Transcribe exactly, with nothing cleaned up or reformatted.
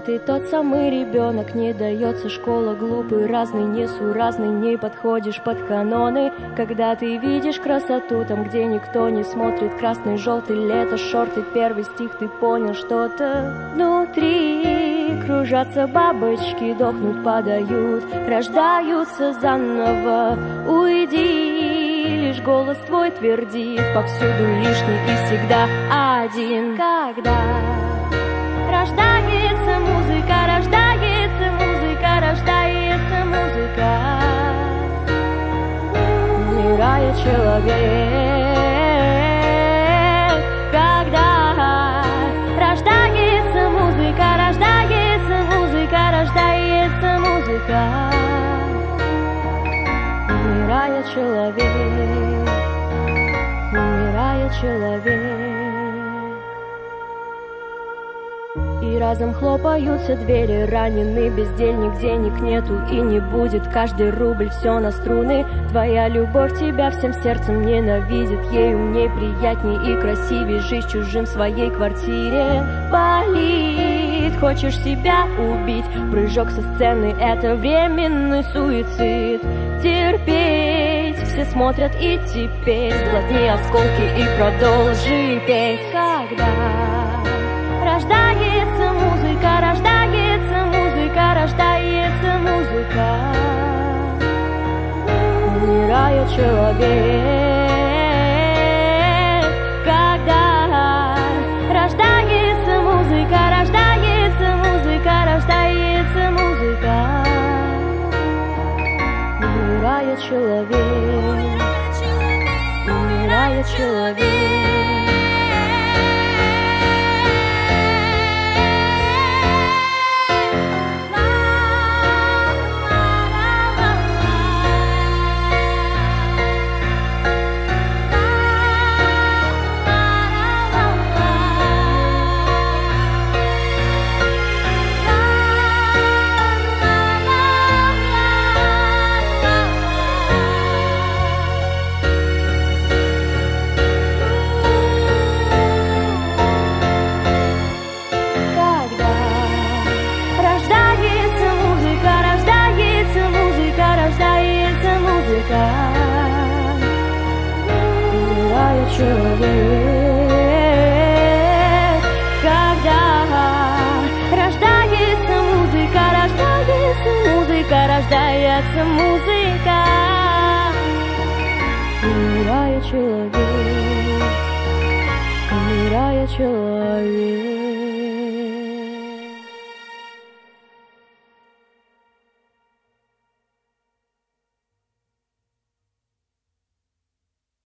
ты тот самый ребенок, не дается школа, глупый, разный, несуразный, не подходишь под каноны. Когда ты видишь красоту там, где никто не смотрит, красный, желтый, лето, шорты, первый стих, ты понял что-то внутри. Кружатся бабочки, дохнуть подают, рождаются заново. Уйди, лишь голос твой твердит, повсюду лишний и всегда один. Когда рождается музыка, рождается музыка, рождается музыка, умирает человек. Когда рождается музыка, рождается музыка, рождается музыка, умирает человек, умирает человек. И разом хлопаются двери, раненый бездельник, денег нету и не будет, каждый рубль все на струны. Твоя любовь тебя всем сердцем ненавидит, ей умней, приятней и красивей жить чужим в своей квартире. Болит, хочешь себя убить, прыжок со сцены — это временный суицид. Терпеть, все смотрят и теперь, сглотни осколки и продолжи петь. Когда рождается музыка, рождается музыка, рождается музыка, умирает человек. Когда рождается музыка, рождается музыка, рождается музыка, умирает человек, умирает человек. Умирает человек. Когда рождается музыка, рождается музыка, рождается музыка, умирает человек, умирает человек.